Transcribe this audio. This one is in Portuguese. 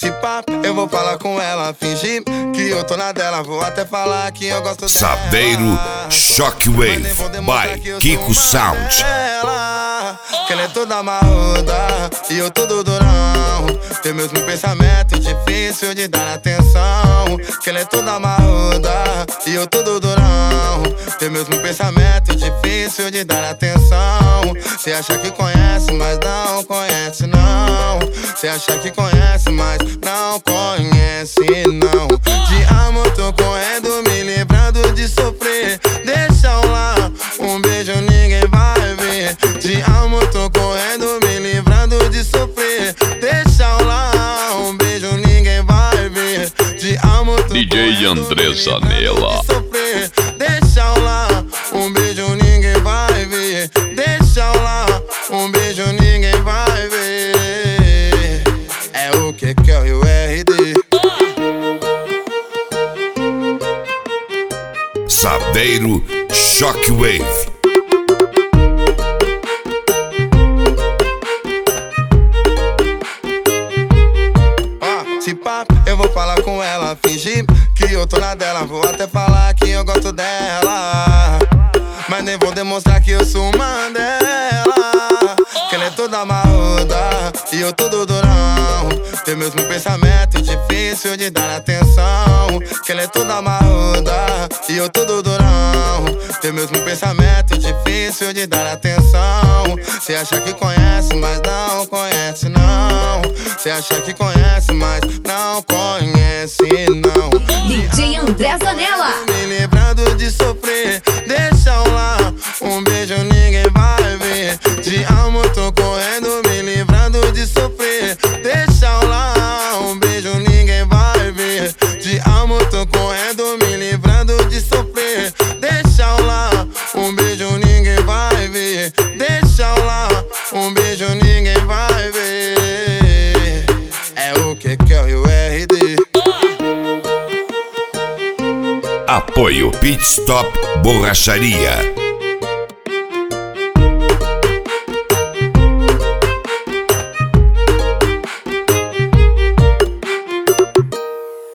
Se pá, eu vou falar com ela, fingir que eu tô na dela. Vou até falar que eu gosto dela. Sabeiro Shockwave by Kiko Sound. Que ela é toda marruda e eu todo durão. Tem mesmo pensamento difícil de dar atenção. Que ela é toda marruda e eu todo durão. Tem mesmo pensamento difícil de dar atenção. Cê acha que conhece, mas não conhece não. Cê acha que conhece, mas não conhece não. De amor tô correndo, me livrando de sofrer. Deixa eu lá, um beijo ninguém vai ver. De amor tô correndo, me livrando de sofrer. Deixa eu lá, um beijo ninguém vai ver. De amor tô DJ André Zanella. Deixa eu lá, um beijo ninguém vai ver. Deixa eu lá, um beijo ninguém vai ver. É o que é o RD. Sabeiro Shockwave. Se pá, eu vou falar com ela, fingir que eu tô na dela. Vou até falar que eu gosto dela, mas nem vou demonstrar que eu sou uma dela. Que ela é toda marruda e eu todo durão. Tem mesmo pensamento difícil de dar atenção. Que ela é toda marruda e eu todo durão. Tem mesmo pensamento difícil de dar atenção. Cê acha que conhece, mas não conhece não. Cê acha que conhece, mas não conhece não. DJ André Zanella. Me livrando de sofrer. Deixa eu lá, um beijo ninguém vai ver. De amor tô correndo, me livrando de sofrer. Deixa eu lá, um beijo ninguém vai ver. De amor tô correndo, me livrando de sofrer. Deixa eu lá, um beijo ninguém vai ver. Deixa eu lá, um beijo ninguém vai ver. É o que é o RD. Apoio Pit Stop Borracharia.